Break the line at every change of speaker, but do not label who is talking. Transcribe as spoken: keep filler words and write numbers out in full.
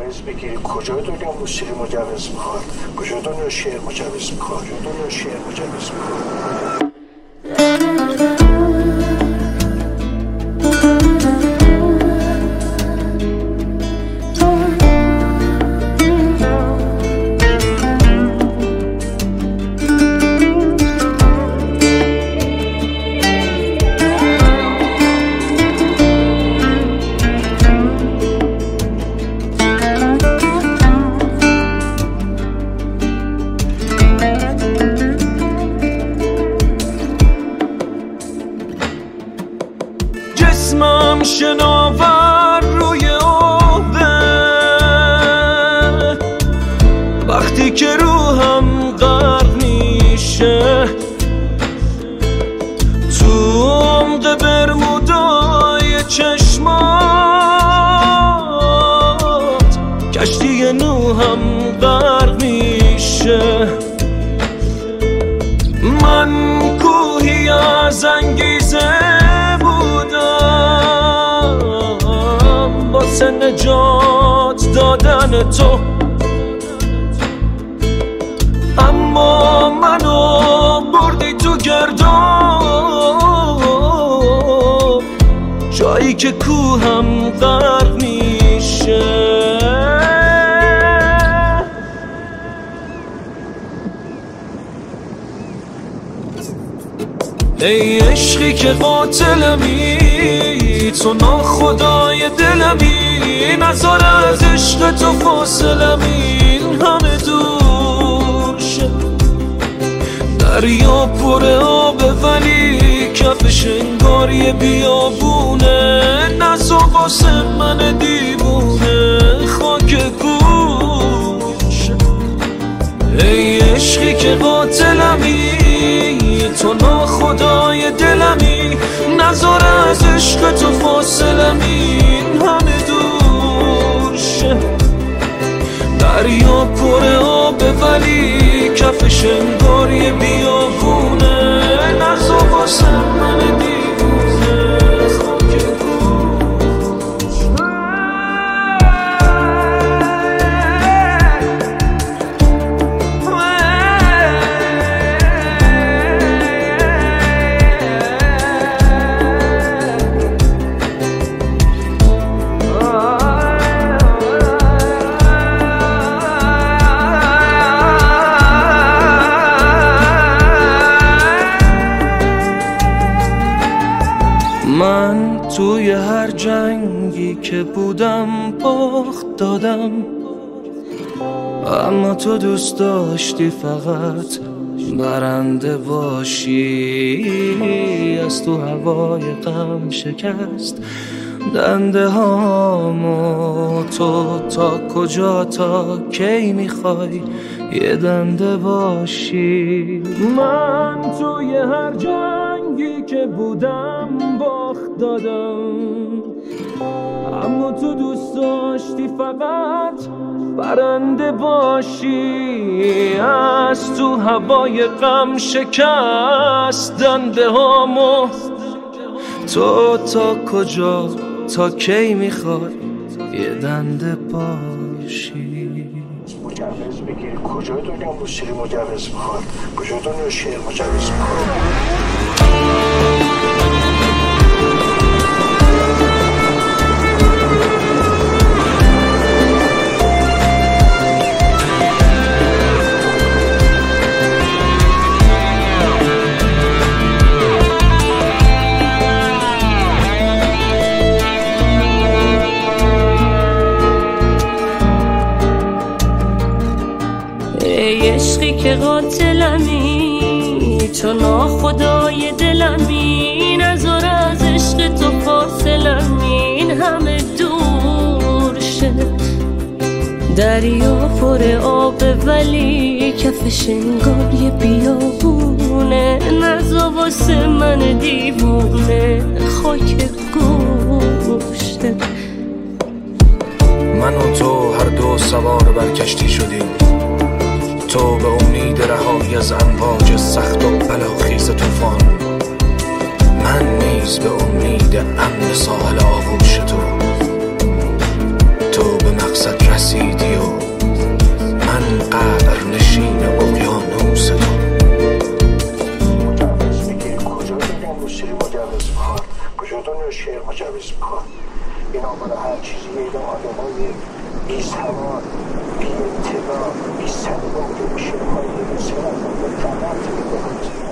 مجوز بگیری. کجای دنیا موسیقی مجوز میخواد؟ کجای دنیا شعر مجوز میخواد؟ کجای دنیا شعر مجوز میخواد؟
جسمم شناور روی آبه، وقتی که روحم غرق میشه تو عمق برمودای چشمات، کشتی نوحم غرق میشه. من کوهی از انگیزه واسه نجات دادن تو، اما منو بردی تو گرداب، جایی که کوهم غرق میشه. ای عشقی که قاتلمی، تو ناخدای دلمی، نذار از عشق تو فاصلمی این همه دور شه. دریا پر آبه ولی کفش انگار یه بیابونه، نذار واسه من دیوونه خاک گوشه. ای عشقی که قاتلمی، تو ناخدای دلمی، نذار از عشق تو فاصلمی این همه دور شه. دریا پر آبه ولی کفش انگار یه بیابونه، نذار واسه من دیوونه خاک من توی هر جنگی که بودم باخت دادم، اما تو دوست داشتی فقط برنده باشی. از تو هوای غم شکست دنده هامو، تو تا کجا تا کی میخوای یه دنده باشی. من توی هر جنگی که بودم باخت دادم، اما تو دوست داشتی فقط برنده باشی. از تو هوای غم شکست دنده هامو، تو تا کجا تا کی میخوای یه دنده باشی.
مجوز بگیری. کجای دنیا موسیقی مجوز میخواد؟ کجای دنیا شعر مجوز میخواد؟
ای عشقی که قاتلمی، تو ناخدای دلمی، نذار از عشق تو فاصلمی این همه دور شه. دریا پر آبه ولی کفش انگار یه بیابونه، نذار واسه من دیوونه خاک گوشه.
من و تو هر دو سوار بر کشتی شدیم، تو به امید رهایی از امواج سخت و بلاخیز طوفان، من نیز به امید امن ساحل آغوش تو. تو به مقصد رسیدی و من قبر نشین اقیانوس تو.
مجوز میگیری کجا بگم موسیقی مجوز میخواد؟ کجا دنیا شعر مجوز میخواد؟ اینا برای هر چیزی اینا آدم های بی سواد، بی اطلاع، بی سلیقه که میشه های موسیقی از اون فقط میکنه